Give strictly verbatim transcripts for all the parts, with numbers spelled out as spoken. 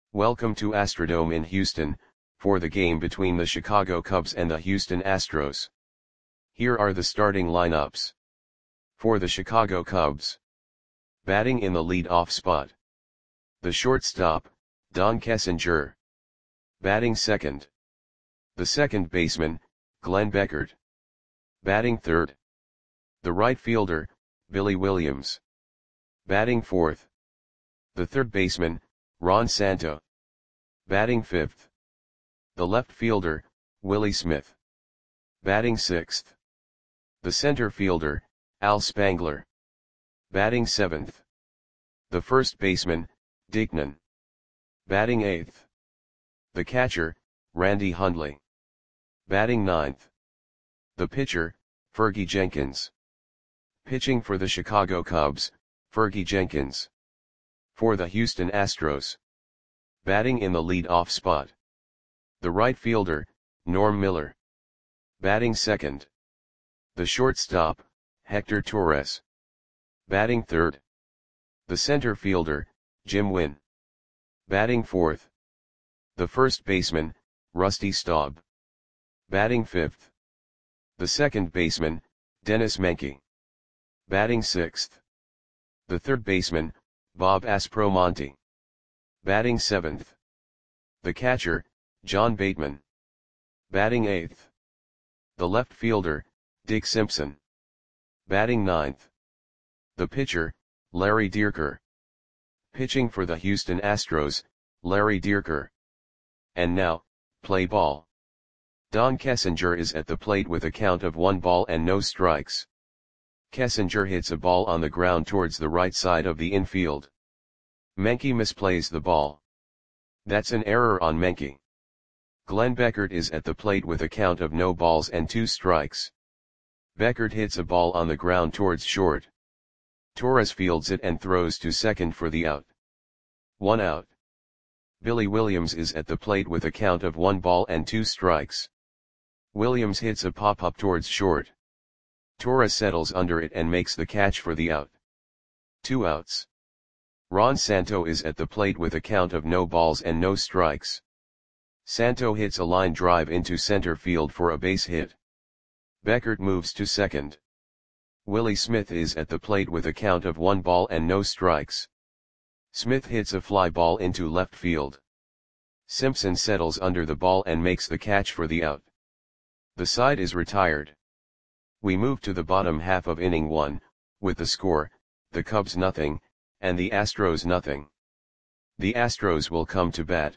Welcome to Astrodome in Houston, for the game between the Chicago Cubs and the Houston Astros. Here are the starting lineups. For the Chicago Cubs. Batting in the lead-off spot. The shortstop, Don Kessinger. Batting second. The second baseman, Glenn Beckert. Batting third. The right fielder, Billy Williams. Batting fourth. The third baseman, Ron Santo. Batting fifth. The left fielder, Willie Smith. Batting sixth. The center fielder, Al Spangler. Batting seventh. The first baseman, Dickman. Batting eighth. The catcher, Randy Hundley. Batting ninth. The pitcher, Fergie Jenkins. Pitching for the Chicago Cubs, Fergie Jenkins. For the Houston Astros. Batting in the lead-off spot. The right fielder, Norm Miller. Batting second. The shortstop, Hector Torres. Batting third. The center fielder, Jim Wynn. Batting fourth. The first baseman, Rusty Staub. Batting fifth. The second baseman, Dennis Menke. Batting sixth. The third baseman, Bob Aspromonte. Batting seventh. The catcher, John Bateman. Batting eighth. The left fielder, Dick Simpson. Batting ninth. The pitcher, Larry Dierker. Pitching for the Houston Astros, Larry Dierker. And now, play ball. Don Kessinger is at the plate with a count of one ball and no strikes. Kessinger hits a ball on the ground towards the right side of the infield. Menke misplays the ball. That's an error on Menke. Glenn Beckert is at the plate with a count of no balls and two strikes. Beckert hits a ball on the ground towards short. Torres fields it and throws to second for the out. One out. Billy Williams is at the plate with a count of one ball and two strikes. Williams hits a pop-up towards short. Torres settles under it and makes the catch for the out. Two outs. Ron Santo is at the plate with a count of no balls and no strikes. Santo hits a line drive into center field for a base hit. Beckert moves to second. Willie Smith is at the plate with a count of one ball and no strikes. Smith hits a fly ball into left field. Simpson settles under the ball and makes the catch for the out. The side is retired. We move to the bottom half of inning one, with the score, the Cubs nothing, and the Astros nothing. The Astros will come to bat.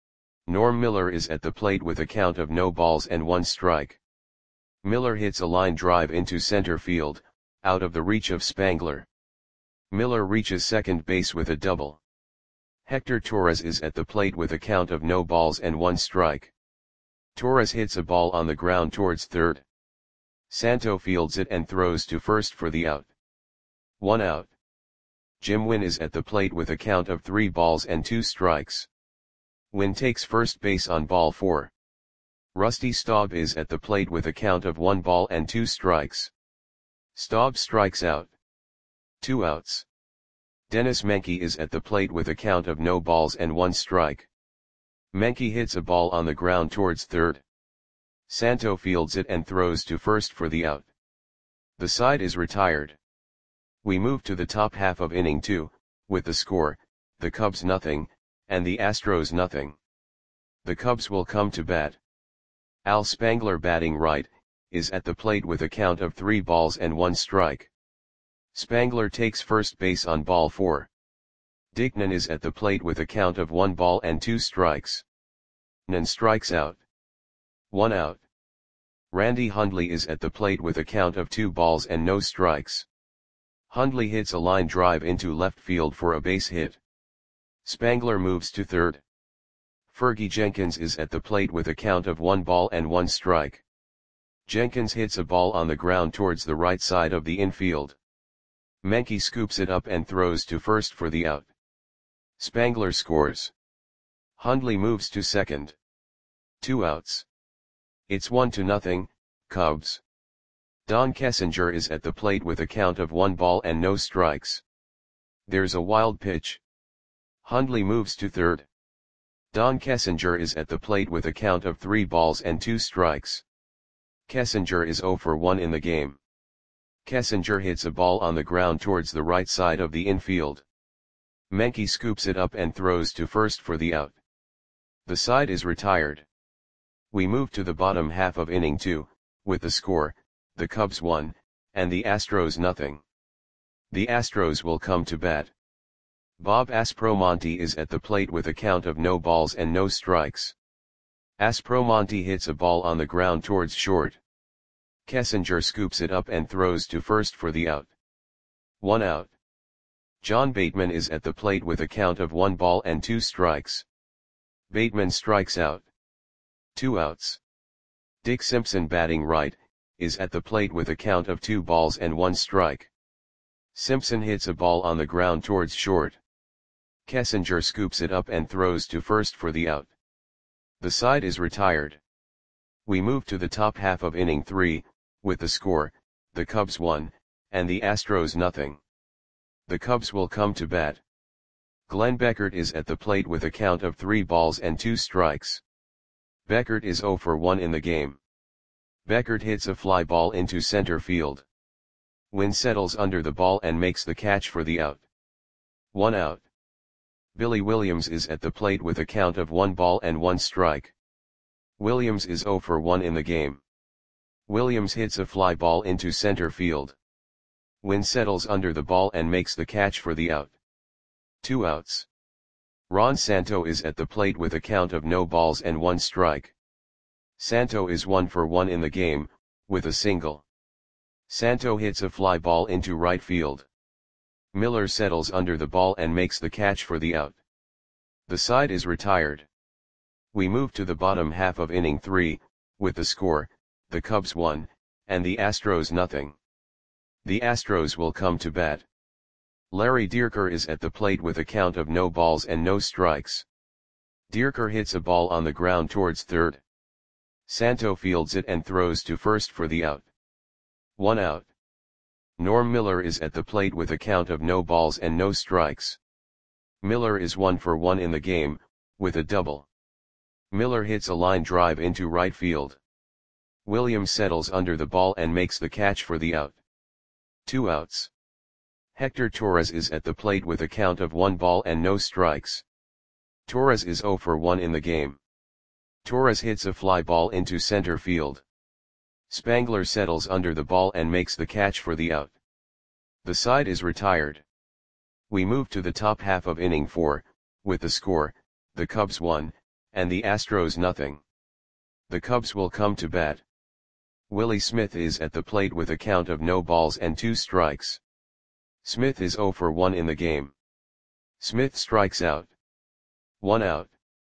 Norm Miller is at the plate with a count of no balls and one strike. Miller hits a line drive into center field, out of the reach of Spangler. Miller reaches second base with a double. Hector Torres is at the plate with a count of no balls and one strike. Torres hits a ball on the ground towards third. Santo fields it and throws to first for the out. One out. Jim Wynn is at the plate with a count of three balls and two strikes. Wynn takes first base on ball four. Rusty Staub is at the plate with a count of one ball and two strikes. Staub strikes out. Two outs. Dennis Menke is at the plate with a count of no balls and one strike. Menke hits a ball on the ground towards third. Santo fields it and throws to first for the out. The side is retired. We move to the top half of inning two, with the score, the Cubs nothing, and the Astros nothing. The Cubs will come to bat. Al Spangler batting right, is at the plate with a count of three balls and one strike. Spangler takes first base on ball four. Dickman is at the plate with a count of one ball and two strikes. Nan strikes out. One out. Randy Hundley is at the plate with a count of two balls and no strikes. Hundley hits a line drive into left field for a base hit. Spangler moves to third. Fergie Jenkins is at the plate with a count of one ball and one strike. Jenkins hits a ball on the ground towards the right side of the infield. Menke scoops it up and throws to first for the out. Spangler scores. Hundley moves to second. Two outs. It's one to nothing, Cubs. Don Kessinger is at the plate with a count of one ball and no strikes. There's a wild pitch. Hundley moves to third. Don Kessinger is at the plate with a count of three balls and two strikes. Kessinger is zero for one in the game. Kessinger hits a ball on the ground towards the right side of the infield. Menke scoops it up and throws to first for the out. The side is retired. We move to the bottom half of inning two, with the score, the Cubs one, and the Astros nothing. The Astros will come to bat. Bob Aspromonte is at the plate with a count of no balls and no strikes. Aspromonte hits a ball on the ground towards short. Kessinger scoops it up and throws to first for the out. One out. John Bateman is at the plate with a count of one ball and two strikes. Bateman strikes out. Two outs. Dick Simpson, batting right, is at the plate with a count of two balls and one strike. Simpson hits a ball on the ground towards short. Kessinger scoops it up and throws to first for the out. The side is retired. We move to the top half of inning three, with the score, the Cubs one, and the Astros nothing. The Cubs will come to bat. Glenn Beckert is at the plate with a count of three balls and two strikes. Beckert is zero for one in the game. Beckert hits a fly ball into center field. Wynn settles under the ball and makes the catch for the out. One out. Billy Williams is at the plate with a count of one ball and one strike. Williams is zero for one in the game. Williams hits a fly ball into center field. Wynn settles under the ball and makes the catch for the out. Two outs. Ron Santo is at the plate with a count of no balls and one strike. Santo is one for one in the game, with a single. Santo hits a fly ball into right field. Miller settles under the ball and makes the catch for the out. The side is retired. We move to the bottom half of inning three, with the score, the Cubs one, and the Astros nothing. The Astros will come to bat. Larry Dierker is at the plate with a count of no balls and no strikes. Dierker hits a ball on the ground towards third. Santo fields it and throws to first for the out. One out. Norm Miller is at the plate with a count of no balls and no strikes. Miller is one for one in the game, with a double. Miller hits a line drive into right field. Williams settles under the ball and makes the catch for the out. Two outs. Hector Torres is at the plate with a count of one ball and no strikes. Torres is zero for one in the game. Torres hits a fly ball into center field. Spangler settles under the ball and makes the catch for the out. The side is retired. We move to the top half of inning four, with the score, the Cubs one, and the Astros nothing. The Cubs will come to bat. Willie Smith is at the plate with a count of no balls and two strikes. Smith is zero for one in the game. Smith strikes out. One out.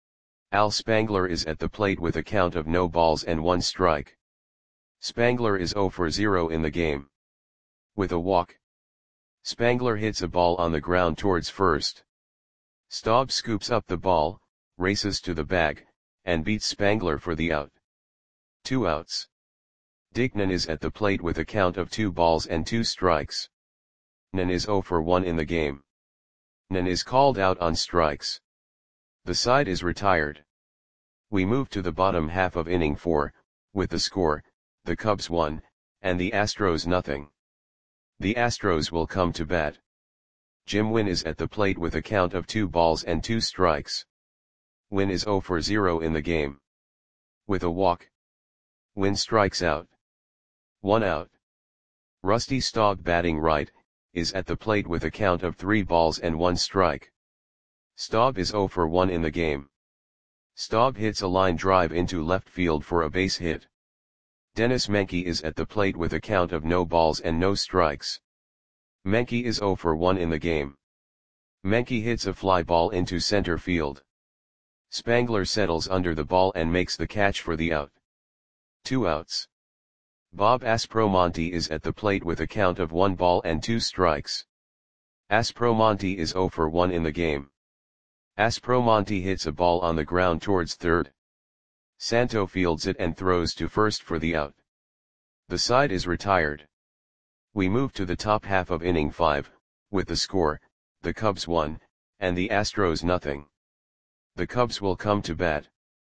Al Spangler is at the plate with a count of no balls and one strike. Spangler is zero for zero in the game. With a walk. Spangler hits a ball on the ground towards first. Staub scoops up the ball, races to the bag, and beats Spangler for the out. Two outs. Dickman is at the plate with a count of two balls and two strikes. Nan is zero for one in the game. Nan is called out on strikes. The side is retired. We move to the bottom half of inning four, with the score, the Cubs one, and the Astros nothing. The Astros will come to bat. Jim Wynn is at the plate with a count of two balls and two strikes. Wynn is zero for zero in the game. With a walk. Wynn strikes out. One out. Rusty Staub, batting right, is at the plate with a count of three balls and one strike. Staub is zero for one in the game. Staub hits a line drive into left field for a base hit. Dennis Menke is at the plate with a count of no balls and no strikes. Menke is zero for one in the game. Menke hits a fly ball into center field. Spangler settles under the ball and makes the catch for the out. Two outs. Bob Aspromonte is at the plate with a count of one ball and two strikes. Aspromonte is zero for one in the game. Aspromonte hits a ball on the ground towards third. Santo fields it and throws to first for the out. The side is retired. We move to the top half of inning five, with the score, the Cubs one, and the Astros nothing. The Cubs will come to bat.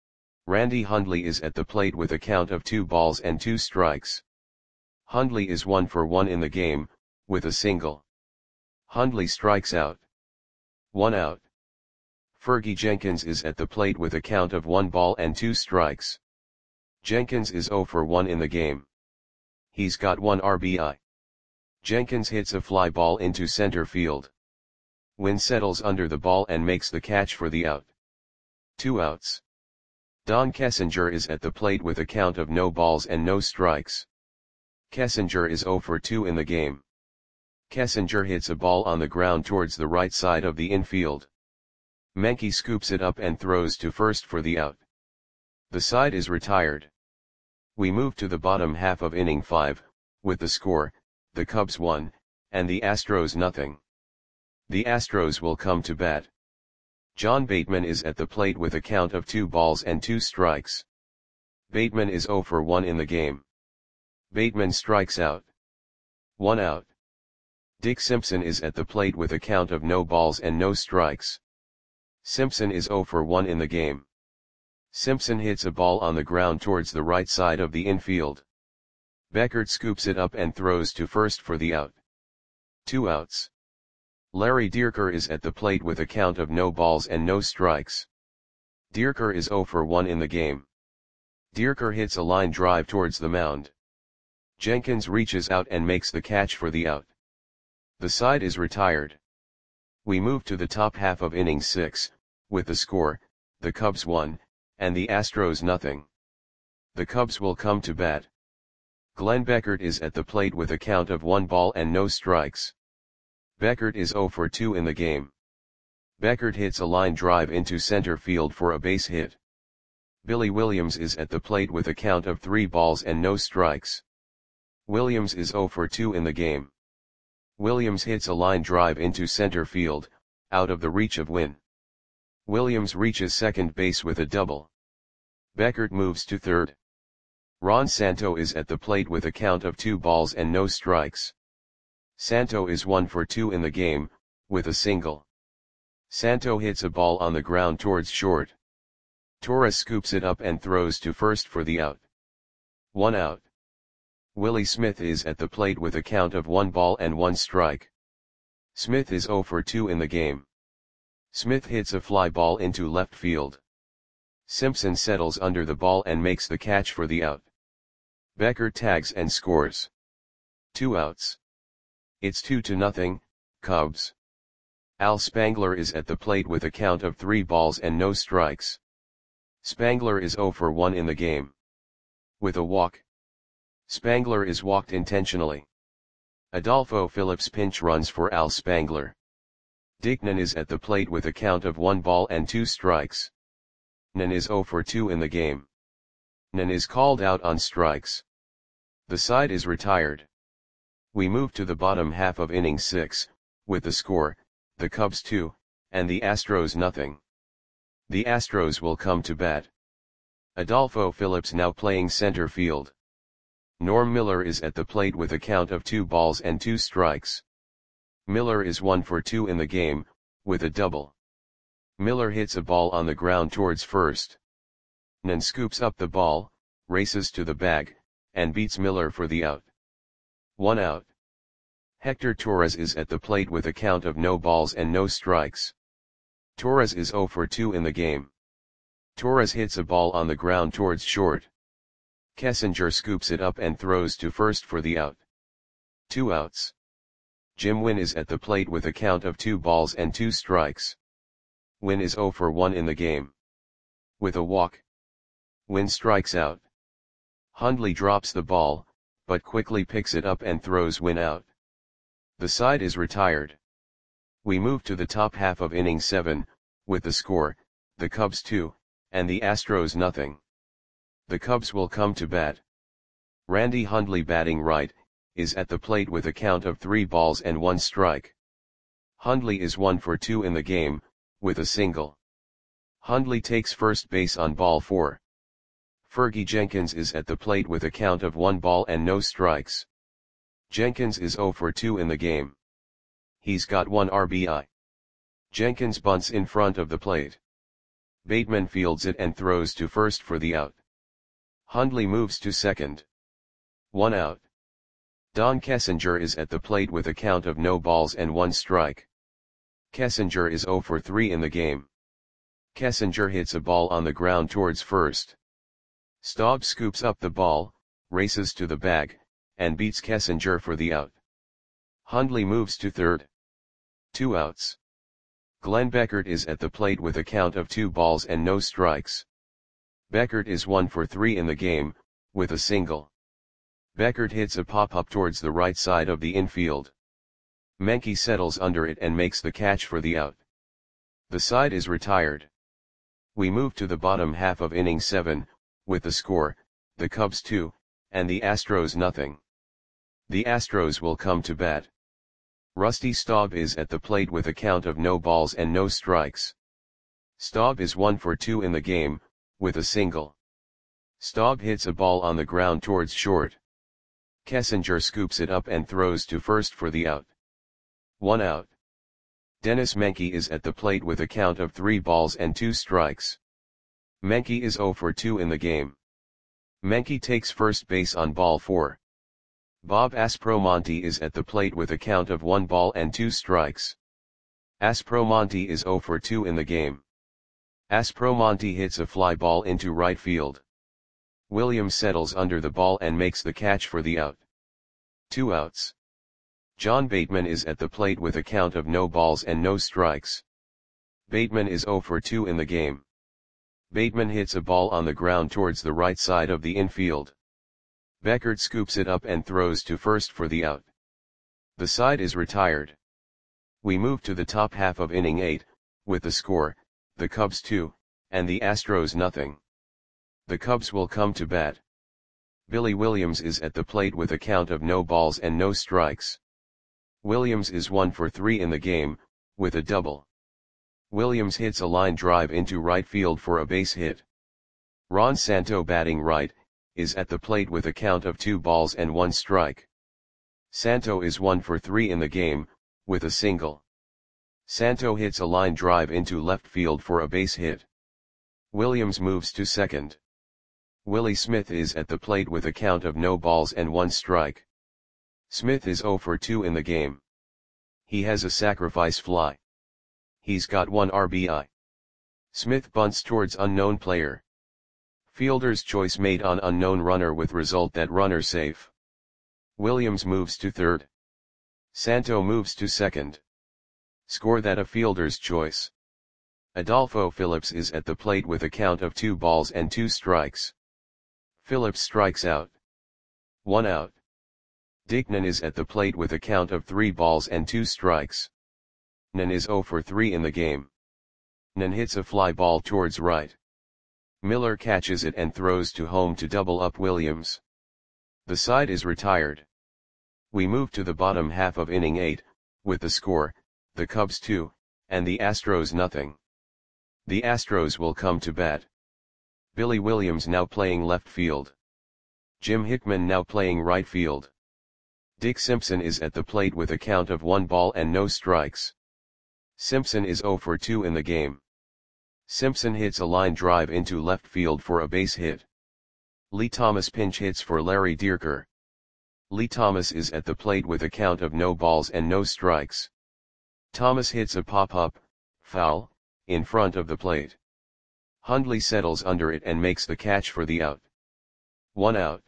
Randy Hundley is at the plate with a count of two balls and two strikes. Hundley is one for one in the game, with a single. Hundley strikes out. One out. Fergie Jenkins is at the plate with a count of one ball and two strikes. Jenkins is zero for one in the game. He's got one R B I. Jenkins hits a fly ball into center field. Wynn settles under the ball and makes the catch for the out. Two outs. Don Kessinger is at the plate with a count of no balls and no strikes. Kessinger is zero for two in the game. Kessinger hits a ball on the ground towards the right side of the infield. Menke scoops it up and throws to first for the out. The side is retired. We move to the bottom half of inning five, with the score, the Cubs one, and the Astros nothing. The Astros will come to bat. John Bateman is at the plate with a count of two balls and two strikes. Bateman is zero for one in the game. Bateman strikes out. One out. Dick Simpson is at the plate with a count of no balls and no strikes. Simpson is zero for one in the game. Simpson hits a ball on the ground towards the right side of the infield. Beckert scoops it up and throws to first for the out. Two outs. Larry Dierker is at the plate with a count of no balls and no strikes. Dierker is zero for one in the game. Dierker hits a line drive towards the mound. Jenkins reaches out and makes the catch for the out. The side is retired. We move to the top half of inning six, with the score, the Cubs one, and the Astros nothing. The Cubs will come to bat. Glenn Beckert is at the plate with a count of one ball and no strikes. Beckert is zero for two in the game. Beckert hits a line drive into center field for a base hit. Billy Williams is at the plate with a count of three balls and no strikes. Williams is zero for two in the game. Williams hits a line drive into center field, out of the reach of Wynn. Williams reaches second base with a double. Beckert moves to third. Ron Santo is at the plate with a count of two balls and no strikes. Santo is one for two in the game, with a single. Santo hits a ball on the ground towards short. Torres scoops it up and throws to first for the out. One out. Willie Smith is at the plate with a count of one ball and one strike. Smith is zero for two in the game. Smith hits a fly ball into left field. Simpson settles under the ball and makes the catch for the out. Beckert tags and scores. Two outs. It's two to nothing, Cubs. Al Spangler is at the plate with a count of three balls and no strikes. Spangler is zero for one in the game. With a walk. Spangler is walked intentionally. Adolfo Phillips pinch runs for Al Spangler. Dick Nen is at the plate with a count of one ball and two strikes. Nen is zero for two in the game. Nen is called out on strikes. The side is retired. We move to the bottom half of inning six, with the score, the Cubs two, and the Astros nothing. The Astros will come to bat. Adolfo Phillips now playing center field. Norm Miller is at the plate with a count of two balls and two strikes. Miller is one for two in the game, with a double. Miller hits a ball on the ground towards first. Nen scoops up the ball, races to the bag, and beats Miller for the out. One out. Hector Torres is at the plate with a count of no balls and no strikes. Torres is zero for two in the game. Torres hits a ball on the ground towards short. Kessinger scoops it up and throws to first for the out. Two outs. Jim Wynn is at the plate with a count of two balls and two strikes. Wynn is zero for one in the game. With a walk. Wynn strikes out. Hundley drops the ball, but quickly picks it up and throws Wynn out. The side is retired. We move to the top half of inning seven, with the score, the Cubs two, and the Astros nothing. The Cubs will come to bat. Randy Hundley batting right, is at the plate with a count of three balls and one strike. Hundley is one for two in the game, with a single. Hundley takes first base on ball four. Fergie Jenkins is at the plate with a count of one ball and no strikes. Jenkins is zero for two in the game. He's got one R B I. Jenkins bunts in front of the plate. Bateman fields it and throws to first for the out. Hundley moves to second. One out. Don Kessinger is at the plate with a count of no balls and one strike. Kessinger is zero for three in the game. Kessinger hits a ball on the ground towards first. Staub scoops up the ball, races to the bag, and beats Kessinger for the out. Hundley moves to third. Two outs. Glenn Beckert is at the plate with a count of two balls and no strikes. Beckert is one for three in the game, with a single. Beckert hits a pop-up towards the right side of the infield. Menke settles under it and makes the catch for the out. The side is retired. We move to the bottom half of inning seven, with the score, the Cubs two, and the Astros nothing. The Astros will come to bat. Rusty Staub is at the plate with a count of no balls and no strikes. Staub is one for two in the game, with a single. Staub hits a ball on the ground towards short. Kessinger scoops it up and throws to first for the out. One out. Dennis Menke is at the plate with a count of three balls and two strikes. Menke is zero for two in the game. Menke takes first base on ball four. Bob Aspromonte is at the plate with a count of one ball and two strikes. Aspromonte is zero for two in the game. Aspromonte hits a fly ball into right field. Williams settles under the ball and makes the catch for the out. Two outs. John Bateman is at the plate with a count of no balls and no strikes. Bateman is zero for two in the game. Bateman hits a ball on the ground towards the right side of the infield. Beckert scoops it up and throws to first for the out. The side is retired. We move to the top half of inning eight, with the score, the Cubs two, and the Astros nothing. The Cubs will come to bat. Billy Williams is at the plate with a count of no balls and no strikes. Williams is one for three in the game, with a double. Williams hits a line drive into right field for a base hit. Ron Santo, batting right, is at the plate with a count of two balls and one strike. Santo is one for three in the game, with a single. Santo hits a line drive into left field for a base hit. Williams moves to second. Willie Smith is at the plate with a count of no balls and one strike. Smith is zero for two in the game. He has a sacrifice fly. He's got one R B I. Smith bunts towards unknown player. Fielder's choice made on unknown runner with result that runner safe. Williams moves to third. Santo moves to second. Score that a fielder's choice. Adolfo Phillips is at the plate with a count of two balls and two strikes. Phillips strikes out. One out. Dick Nen is at the plate with a count of three balls and two strikes. Nen is zero for three in the game. Nen hits a fly ball towards right. Miller catches it and throws to home to double up Williams. The side is retired. We move to the bottom half of inning eight, with the score, the Cubs two, and the Astros nothing. The Astros will come to bat. Billy Williams now playing left field. Jim Hickman now playing right field. Dick Simpson is at the plate with a count of one ball and no strikes. Simpson is zero for two in the game. Simpson hits a line drive into left field for a base hit. Lee Thomas pinch hits for Larry Dierker. Lee Thomas is at the plate with a count of no balls and no strikes. Thomas hits a pop-up, foul, in front of the plate. Hundley settles under it and makes the catch for the out. One out.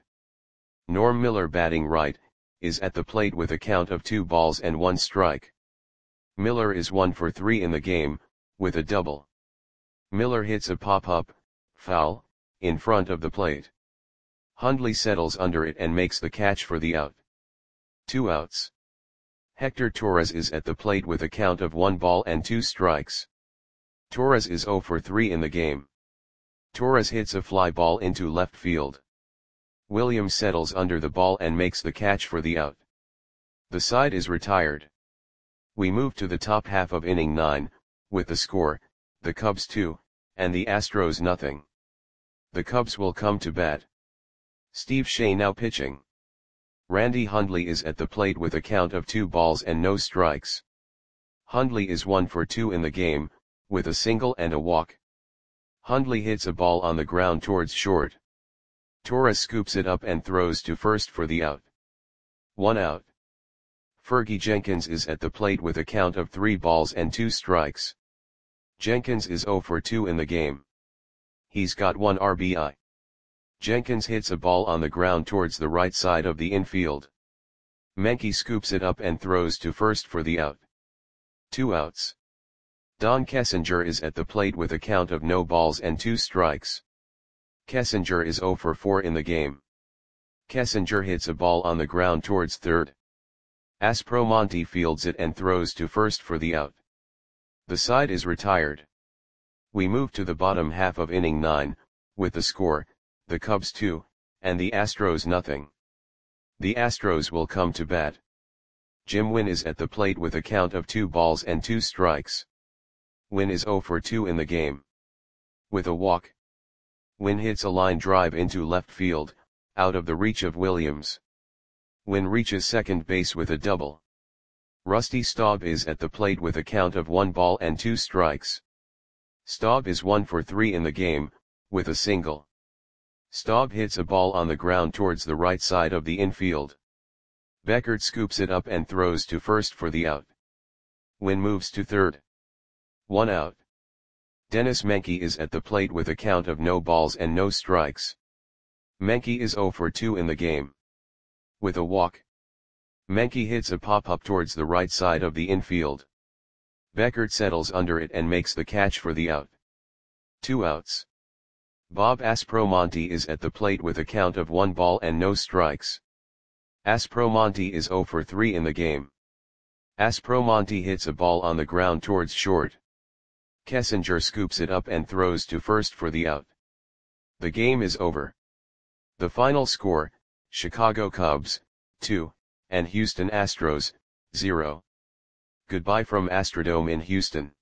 Norm Miller, batting right, is at the plate with a count of two balls and one strike. Miller is one for three in the game, with a double. Miller hits a pop-up, foul, in front of the plate. Hundley settles under it and makes the catch for the out. Two outs. Hector Torres is at the plate with a count of one ball and two strikes. Torres is zero for three in the game. Torres hits a fly ball into left field. Williams settles under the ball and makes the catch for the out. The side is retired. We move to the top half of inning nine, with the score, the Cubs two, and the Astros nothing. The Cubs will come to bat. Steve Shea now pitching. Randy Hundley is at the plate with a count of two balls and no strikes. Hundley is one for two in the game, with a single and a walk. Hundley hits a ball on the ground towards short. Torres scoops it up and throws to first for the out. One out. Fergie Jenkins is at the plate with a count of three balls and two strikes. Jenkins is zero for two in the game. He's got one R B I. Jenkins hits a ball on the ground towards the right side of the infield. Menke scoops it up and throws to first for the out. Two outs. Don Kessinger is at the plate with a count of no balls and two strikes. Kessinger is zero for four in the game. Kessinger hits a ball on the ground towards third. Aspromonte fields it and throws to first for the out. The side is retired. We move to the bottom half of inning nine, with the score, the Cubs two, and the Astros nothing. The Astros will come to bat. Jim Wynn is at the plate with a count of two balls and two strikes. Wynn is zero for two in the game. With a walk. Wynn hits a line drive into left field, out of the reach of Williams. Wynn reaches second base with a double. Rusty Staub is at the plate with a count of one ball and two strikes. Staub is one for three in the game, with a single. Staub hits a ball on the ground towards the right side of the infield. Beckert scoops it up and throws to first for the out. Wynn moves to third. One out. Dennis Menke is at the plate with a count of no balls and no strikes. Menke is zero for two in the game. With a walk. Menke hits a pop-up towards the right side of the infield. Beckert settles under it and makes the catch for the out. Two outs. Bob Aspromonte is at the plate with a count of one ball and no strikes. Aspromonte is zero for three in the game. Aspromonte hits a ball on the ground towards short. Kessinger scoops it up and throws to first for the out. The game is over. The final score, Chicago Cubs, two, and Houston Astros, zero. Goodbye from Astrodome in Houston.